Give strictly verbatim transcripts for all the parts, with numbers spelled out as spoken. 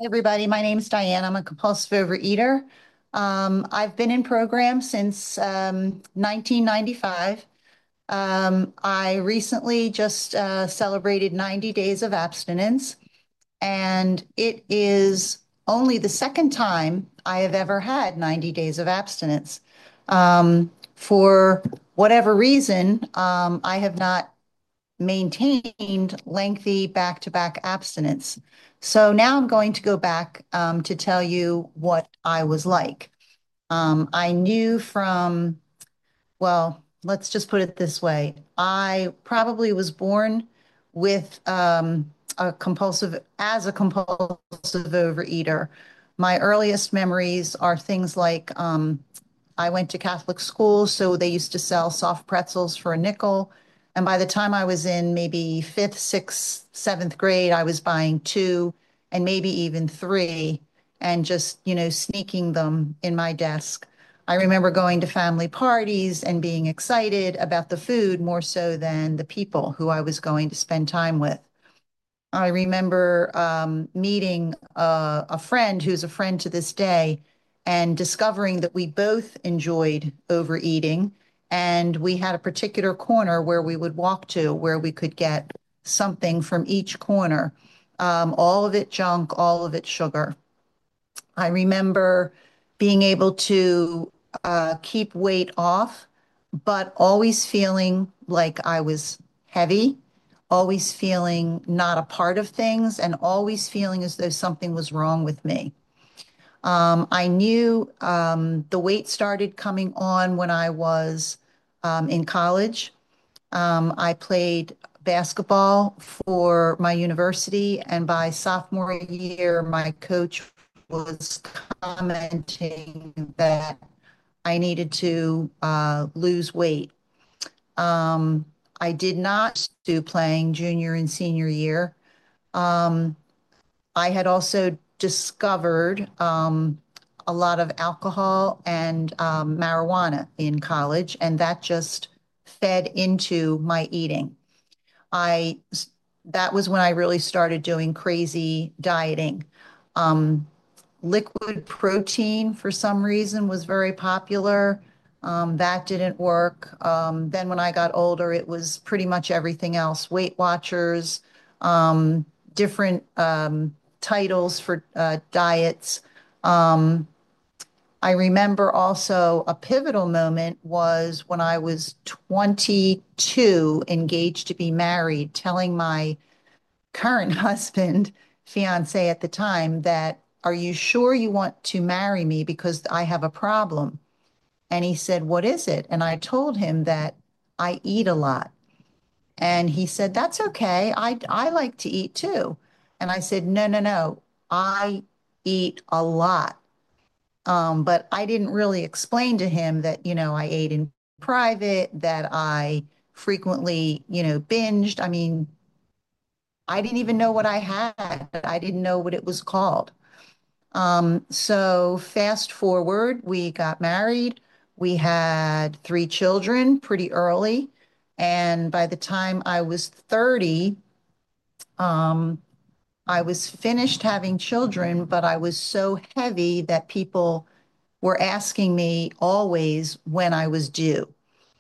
Everybody, my name is Diane. I'm a compulsive overeater. Um, I've been in programs since um, nineteen ninety-five. Um, I recently just uh, celebrated ninety days of abstinence, and it is only the second time I have ever had ninety days of abstinence. Um, for whatever reason, um, I have not maintained lengthy back-to-back abstinence. So now I'm going to go back um, to tell you what I was like. Um, I knew from, well, let's just put it this way. I probably was born with um, a compulsive, as a compulsive overeater. My earliest memories are things like um, I went to Catholic school, so they used to sell soft pretzels for a nickel. And by the time I was in maybe fifth, sixth, seventh grade, I was buying two and maybe even three and just, you know, sneaking them in my desk. I remember going to family parties and being excited about the food more so than the people who I was going to spend time with. I remember um, meeting uh, a friend who's a friend to this day and discovering that we both enjoyed overeating. And we had a particular corner where we would walk to where we could get something from each corner, um, all of it junk, all of it sugar. I remember being able to uh, keep weight off, but always feeling like I was heavy, always feeling not a part of things, and always feeling as though something was wrong with me. Um, I knew um, the weight started coming on when I was um, in college. Um, I played basketball for my university, and by sophomore year, my coach was commenting that I needed to uh, lose weight. Um, I did not do playing junior and senior year. Um, I had also discovered um, a lot of alcohol and um, marijuana in college, and that just fed into my eating. I That was when I really started doing crazy dieting. Um, Liquid protein, for some reason, was very popular. Um, that didn't work. Um, then when I got older, it was pretty much everything else. Weight Watchers, um, different um, titles for uh, diets. Um, I remember also a pivotal moment was when I was twenty-two, engaged to be married, telling my current husband, fiance at the time, that, are you sure you want to marry me? Because I have a problem. And he said, what is it? And I told him that I eat a lot. And he said, that's okay. I, I like to eat too. And I said, no, no, no. I eat a lot. Um, but I didn't really explain to him that, you know, I ate in private, that I frequently, you know, binged. I mean, I didn't even know what I had. I didn't know what it was called. Um, so fast forward, we got married. We had three children pretty early. And by the time I was thirty, um, I was finished having children, but I was so heavy that people were asking me always when I was due.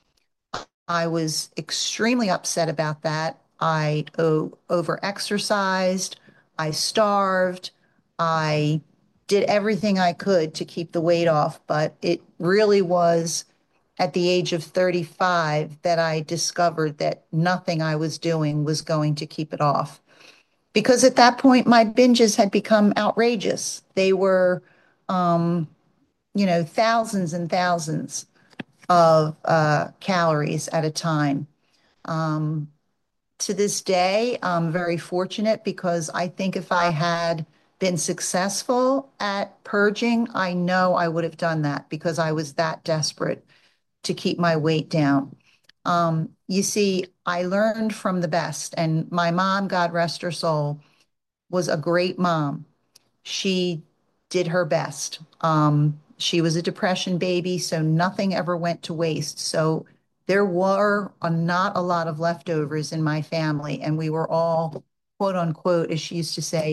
I was extremely upset about that. I o- overexercised, I starved, I did everything I could to keep the weight off, but it really was at the age of thirty-five that I discovered that nothing I was doing was going to keep it off. Because at that point, my binges had become outrageous. They were, um, you know, thousands and thousands of uh, calories at a time. Um, to this day, I'm very fortunate because I think if I had been successful at purging, I know I would have done that because I was that desperate to keep my weight down. Um, you see, I learned from the best, and my mom, God rest her soul, was a great mom. She did her best. Um, she was a depression baby, so nothing ever went to waste. So there were a, not a lot of leftovers in my family, and we were all, quote unquote, as she used to say,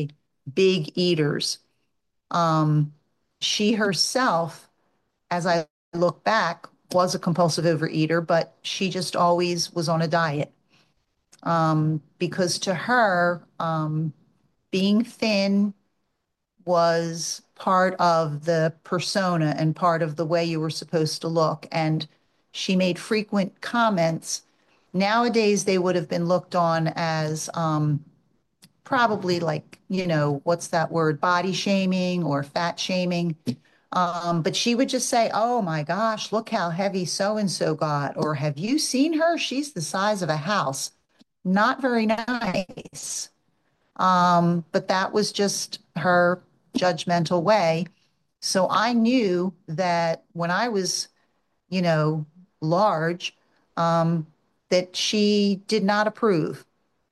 big eaters. Um, she herself, as I look back, was a compulsive overeater, but she just always was on a diet. Um, because to her, um, being thin was part of the persona and part of the way you were supposed to look. And she made frequent comments. Nowadays, they would have been looked on as um, probably like, you know, what's that word, body shaming or fat shaming. Um, but she would just say, "Oh my gosh, look how heavy so and so got," or "Have you seen her? She's the size of a house." Not very nice. Um, but that was just her judgmental way. So I knew that when I was, you know, large, um, that she did not approve.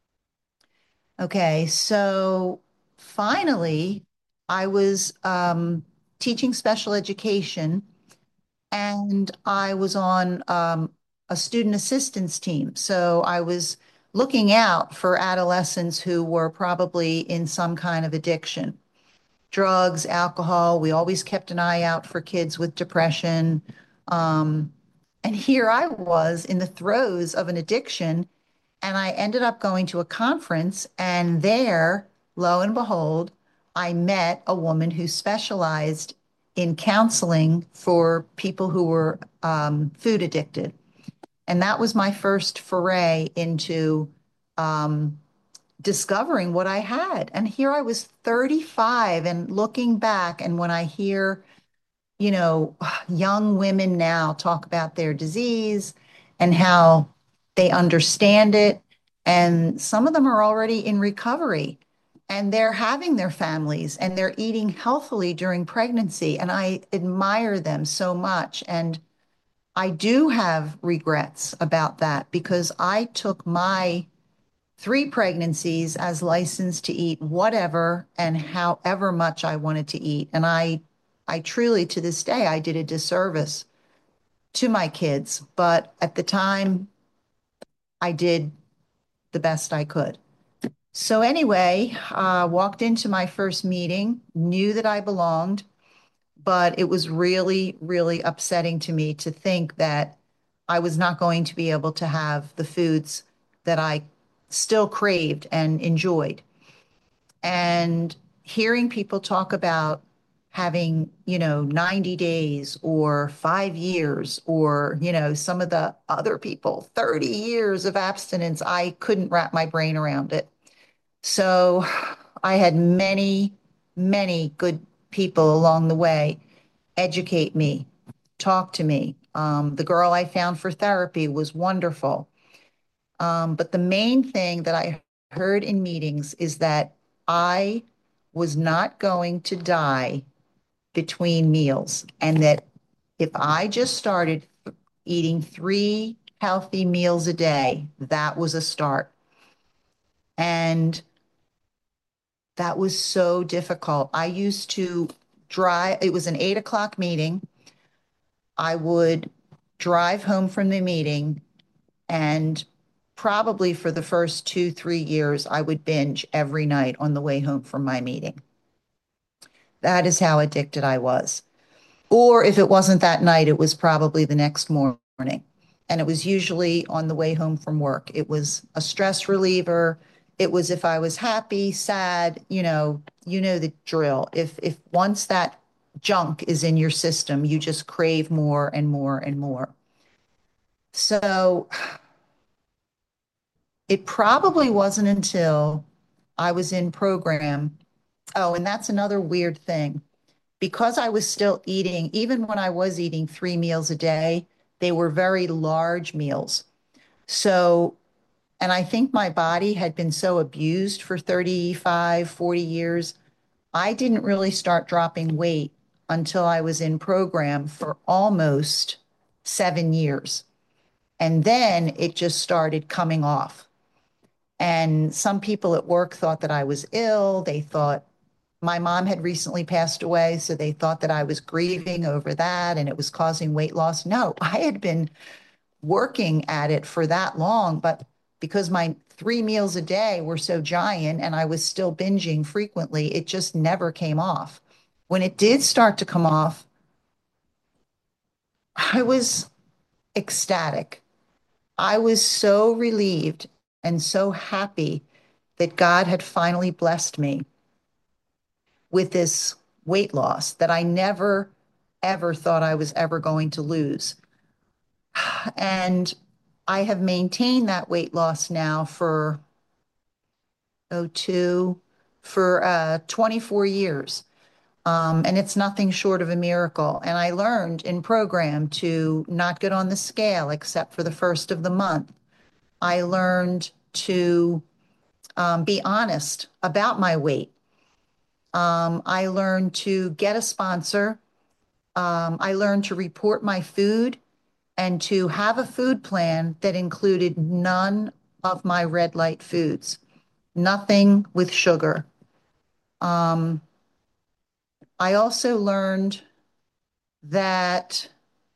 Okay, so finally, I was um, teaching special education, and I was on um, a student assistance team. So I was looking out for adolescents who were probably in some kind of addiction, drugs, alcohol. We always kept an eye out for kids with depression. Um, and here I was in the throes of an addiction, and I ended up going to a conference, and there, lo and behold, I met a woman who specialized in counseling for people who were um, food addicted. And that was my first foray into um, discovering what I had. And here I was thirty-five and looking back, and when I hear, you know, young women now talk about their disease and how they understand it. And some of them are already in recovery and they're having their families and they're eating healthily during pregnancy. And I admire them so much. And I do have regrets about that because I took my three pregnancies as licensed to eat whatever and however much I wanted to eat. And I, I truly, to this day, I did a disservice to my kids. But at the time, I did the best I could. So anyway, uh, walked into my first meeting, knew that I belonged, but it was really, really upsetting to me to think that I was not going to be able to have the foods that I still craved and enjoyed. And hearing people talk about having, you know, ninety days or five years or, you know, some of the other people, thirty years of abstinence, I couldn't wrap my brain around it. So I had many, many good people along the way educate me, talk to me. Um, the girl I found for therapy was wonderful. Um, but the main thing that I heard in meetings is that I was not going to die between meals, and that if I just started eating three healthy meals a day, that was a start. And that was so difficult. I used to drive, it was an eight o'clock meeting. I would drive home from the meeting, and probably for the first two, three years, I would binge every night on the way home from my meeting. That is how addicted I was. Or if it wasn't that night, it was probably the next morning. And it was usually on the way home from work. It was a stress reliever. It was if I was happy, sad, you know, you know the drill. If if once that junk is in your system, you just crave more and more and more. So it probably wasn't until I was in program. Oh, and that's another weird thing. Because I was still eating, even when I was eating three meals a day, they were very large meals. So, and I think my body had been so abused for thirty-five, forty years. I didn't really start dropping weight until I was in program for almost seven years. And then it just started coming off. And some people at work thought that I was ill. They thought my mom had recently passed away, so they thought that I was grieving over that and it was causing weight loss. No, I had been working at it for that long, but because my three meals a day were so giant and I was still binging frequently, it just never came off. When it did start to come off, I was ecstatic. I was so relieved and so happy that God had finally blessed me with this weight loss that I never, ever thought I was ever going to lose. And I have maintained that weight loss now for, oh, two, for uh, twenty-four years. Um, and it's nothing short of a miracle. And I learned in program to not get on the scale except for the first of the month. I learned to um, be honest about my weight. Um, I learned to get a sponsor. Um, I learned to report my food and to have a food plan that included none of my red light foods, nothing with sugar. Um, I also learned that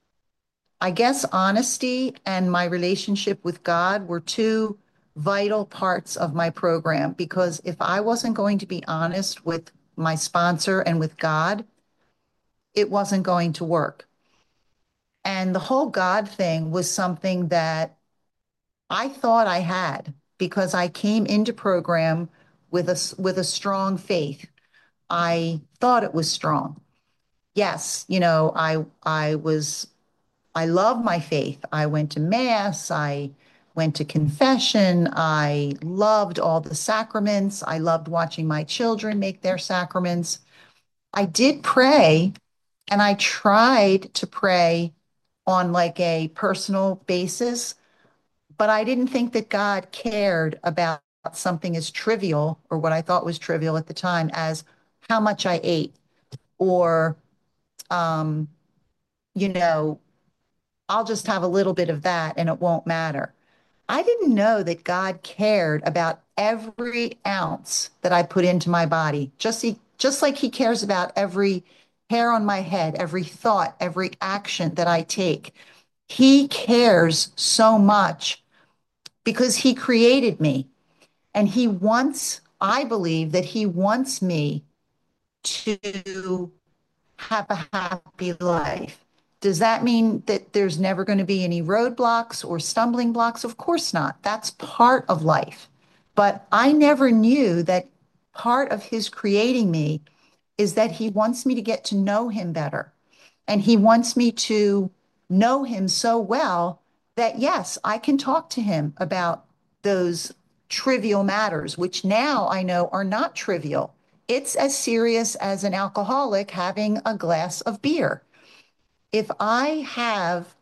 I guess honesty and my relationship with God were two vital parts of my program because if I wasn't going to be honest with my sponsor and with God, it wasn't going to work. And the whole God thing was something that I thought I had because I came into program with a with a strong faith. I thought it was strong. Yes, you know, I I was I love my faith. I went to mass, I went to confession, I loved all the sacraments. I loved watching my children make their sacraments. I did pray and I tried to pray on like a personal basis, but I didn't think that God cared about something as trivial, or what I thought was trivial at the time, as how much I ate, or, um, you know, I'll just have a little bit of that and it won't matter. I didn't know that God cared about every ounce that I put into my body, just, he, just like He cares about every hair on my head, every thought, every action that I take. He cares so much because He created me. And He wants, I believe that He wants me to have a happy life. Does that mean that there's never going to be any roadblocks or stumbling blocks? Of course not. That's part of life. But I never knew that part of His creating me is that He wants me to get to know Him better. And He wants me to know Him so well that, yes, I can talk to Him about those trivial matters, which now I know are not trivial. It's as serious as an alcoholic having a glass of beer. If I have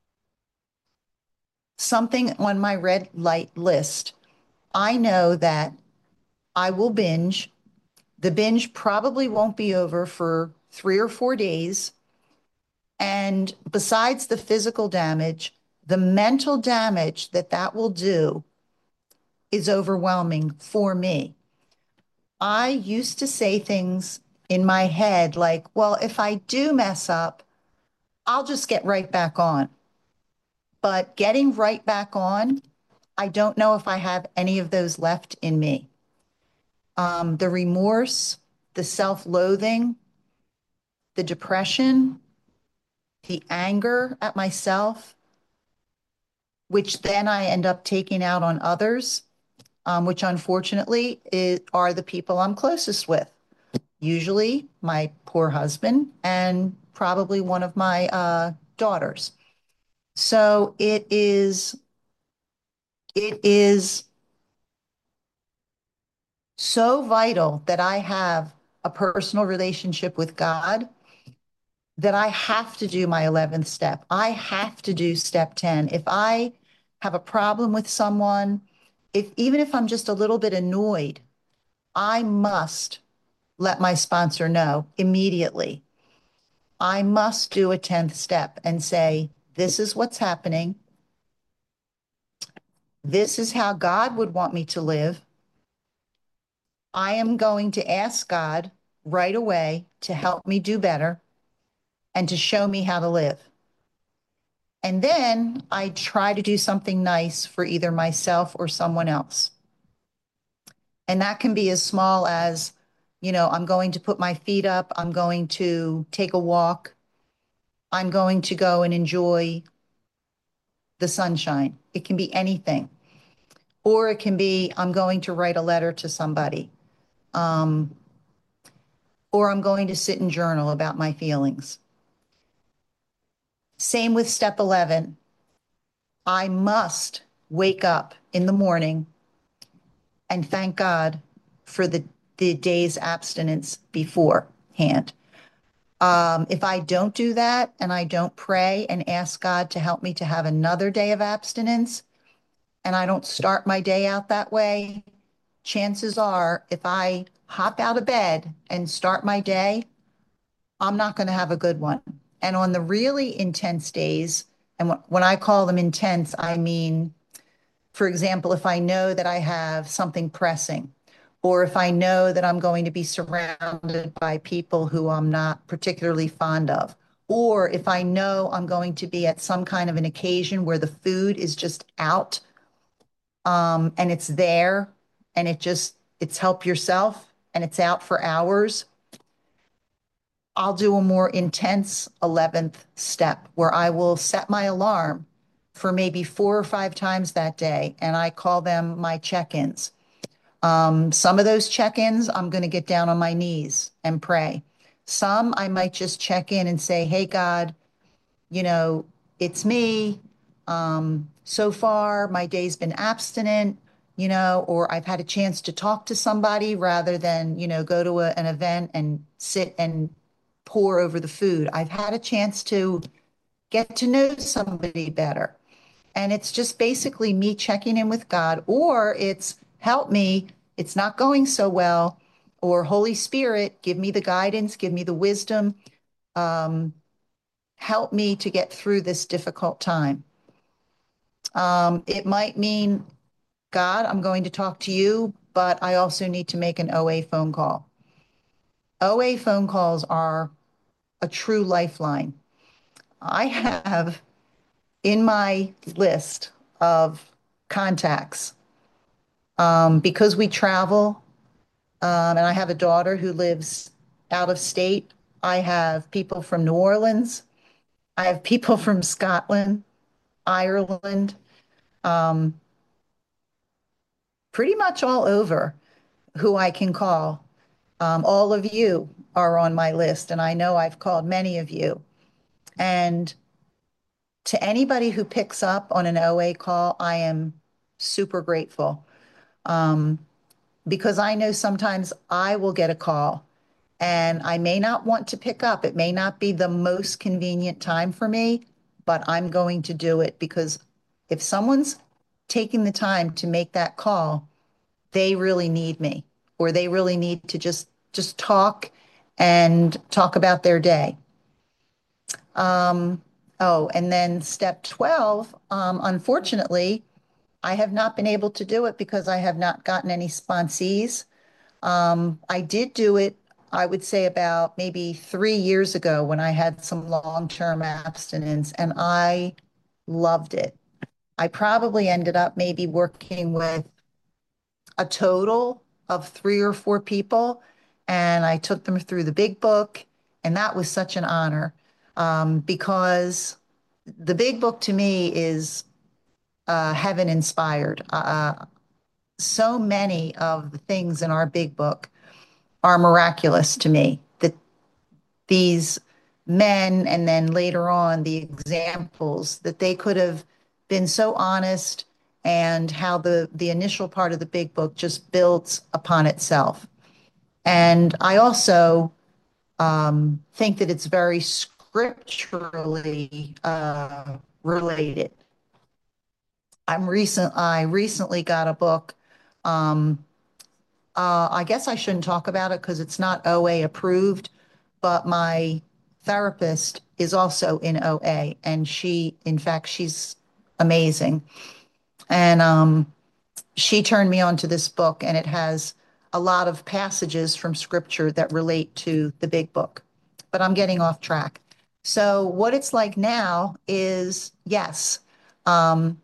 something on my red light list, I know that I will binge. The binge probably won't be over for three or four days. And besides the physical damage, the mental damage that that will do is overwhelming for me. I used to say things in my head like, well, if I do mess up, I'll just get right back on. But getting right back on, I don't know if I have any of those left in me. Um, the remorse, the self-loathing, the depression, the anger at myself, which then I end up taking out on others, um, which unfortunately is, are the people I'm closest with. Usually my poor husband and probably one of my uh, daughters. So it is, it is so vital that I have a personal relationship with God that I have to do my eleventh step. I have to do step ten. If I have a problem with someone, if even if I'm just a little bit annoyed, I must let my sponsor know immediately. I must do a tenth step and say, this is what's happening. This is how God would want me to live. I am going to ask God right away to help me do better and to show me how to live. And then I try to do something nice for either myself or someone else. And that can be as small as, you know, I'm going to put my feet up, I'm going to take a walk, I'm going to go and enjoy the sunshine. It can be anything. Or it can be, I'm going to write a letter to somebody, um, or I'm going to sit and journal about my feelings. Same with step eleven. I must wake up in the morning and thank God for the, the day's abstinence beforehand. Um, if I don't do that and I don't pray and ask God to help me to have another day of abstinence, and I don't start my day out that way, chances are if I hop out of bed and start my day, I'm not going to have a good one. And on the really intense days, and when I call them intense, I mean, for example, if I know that I have something pressing, or if I know that I'm going to be surrounded by people who I'm not particularly fond of, or if I know I'm going to be at some kind of an occasion where the food is just out, um, and it's there and it just, it's help yourself and it's out for hours, I'll do a more intense eleventh step where I will set my alarm for maybe four or five times that day, and I call them my check-ins. Um, some of those check-ins, I'm going to get down on my knees and pray. Some I might just check in and say, "Hey, God, you know, it's me. Um, so far, my day's been abstinent, you know, or I've had a chance to talk to somebody rather than, you know, go to a, an event and sit and pour over the food. I've had a chance to get to know somebody better." And it's just basically me checking in with God, or it's help me, it's not going so well, or Holy Spirit, give me the guidance, give me the wisdom, um, help me to get through this difficult time. Um, it might mean, God, I'm going to talk to you, but I also need to make an O A phone call. O A phone calls are a true lifeline. I have in my list of contacts, um, because we travel, um, and I have a daughter who lives out of state. I have people from New Orleans. I have people from Scotland, Ireland, um, pretty much all over who I can call. Um, all of you are on my list, and I know I've called many of you. And to anybody who picks up on an O A call, I am super grateful, um, because I know sometimes I will get a call and I may not want to pick up. It may not be the most convenient time for me, but I'm going to do it because if someone's taking the time to make that call, they really need me, or they really need to just just talk and talk about their day. Um, oh, and then step twelve, um, unfortunately, I have not been able to do it because I have not gotten any sponsees. Um, I did do it, I would say about maybe three years ago when I had some long-term abstinence, and I loved it. I probably ended up maybe working with a total of three or four people, and I took them through the big book, and that was such an honor, um, because the big book to me is uh, heaven inspired. Uh, so many of the things in our big book are miraculous to me. That these men, and then later on, the examples that they could have been so honest, and how the the initial part of the big book just builds upon itself. And I also um, think that it's very scripturally uh, related. I'm recent. I recently got a book. Um, uh, I guess I shouldn't talk about it because it's not O A approved, but my therapist is also in O A, and she, in fact, she's amazing. And um, she turned me on to this book, and it has a lot of passages from scripture that relate to the big book. But I'm getting off track. So what it's like now is, yes, um,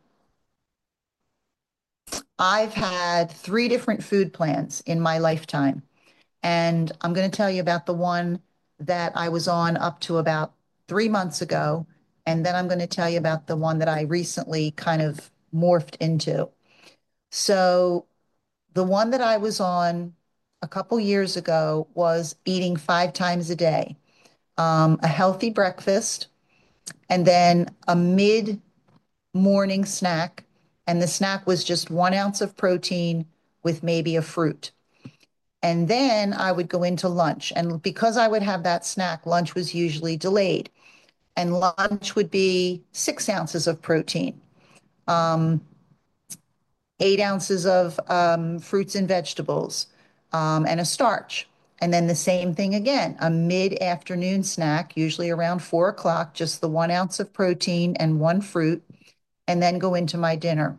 I've had three different food plans in my lifetime. And I'm going to tell you about the one that I was on up to about three months ago. And then I'm going to tell you about the one that I recently kind of morphed into. So the one that I was on a couple years ago was eating five times a day, um, a healthy breakfast, and then a mid morning snack. And the snack was just one ounce of protein with maybe a fruit. And then I would go into lunch. And because I would have that snack, lunch was usually delayed. And lunch would be six ounces of protein, um, eight ounces of um, fruits and vegetables, um, and a starch. And then the same thing again, a mid-afternoon snack, usually around four o'clock, just the one ounce of protein and one fruit, and then go into my dinner.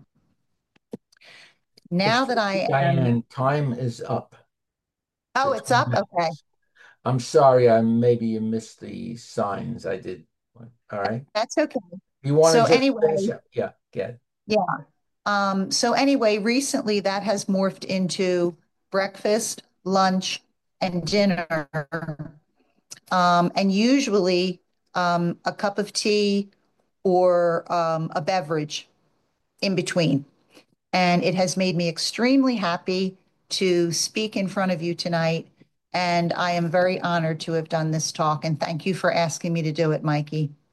Now that Excuse me, I am, Diane, time is up oh, for it's ten up. Okay, minutes. I'm sorry, I maybe you missed the signs I did. All right. that's okay. You want So to just anyway, finish up? Yeah, good. yeah. Um, so anyway, recently that has morphed into breakfast, lunch, and dinner. Um, and usually um, a cup of tea or um, a beverage in between. And it has made me extremely happy to speak in front of you tonight. And I am very honored to have done this talk. And thank you for asking me to do it, Mikey.